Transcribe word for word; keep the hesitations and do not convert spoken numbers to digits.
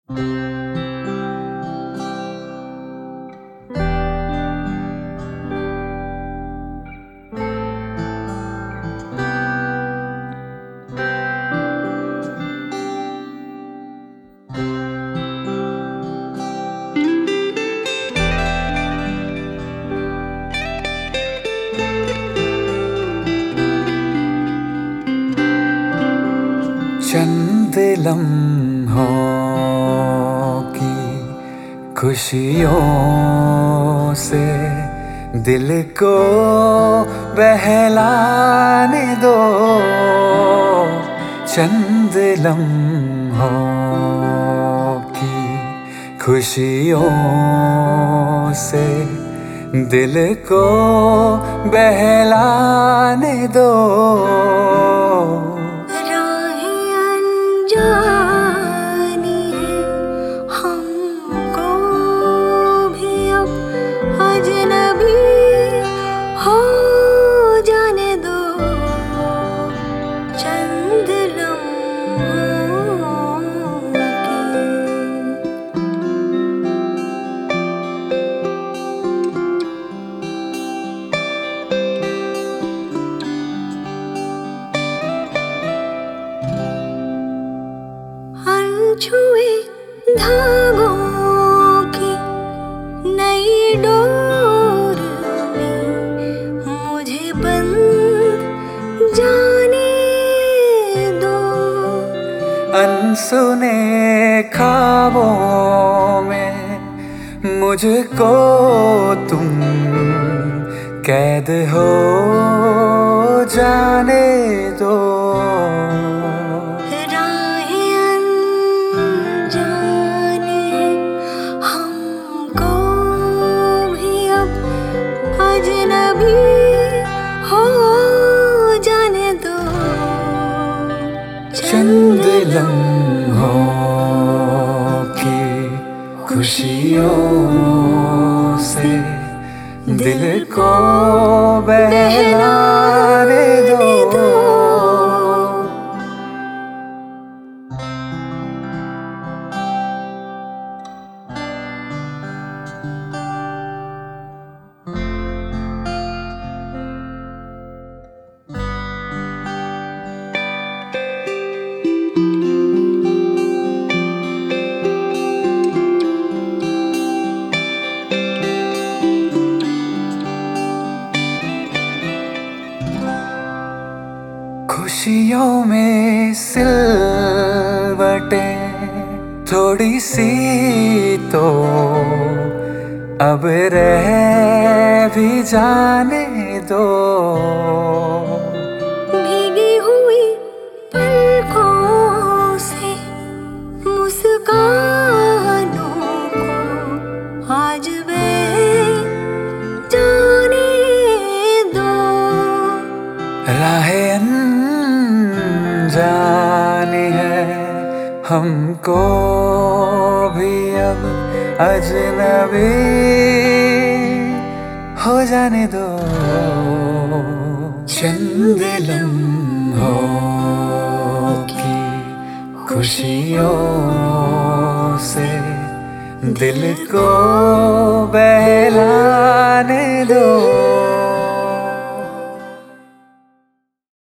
चंद लम्हों की खुशियों से दिल को बहलाने दो। चंद लम्हों की खुशियों से दिल को बहलाने दो। जानी है हमको भी अब अजनबी हो जाने दो। चंद लम्हों छुए धागों की नई डोर में मुझे बंद जाने दो। अनसुने ख्वाबों में मुझको तुम कैद हो जाने दो। अजनबी हो जाने दो। चंद लम्हों की खुशियों से दिल को बहलाने दो। खुशियों में सिलवटें थोड़ी सी तो अब रह भी जाने दो। भीगी हुई पलकों से मुस्कानों को आज बह जाने दो। राहें जानी है हमको भी अब अजनबी हो जाने दो। चंद लम्हों की खुशियों से दिल को बहलाने दो।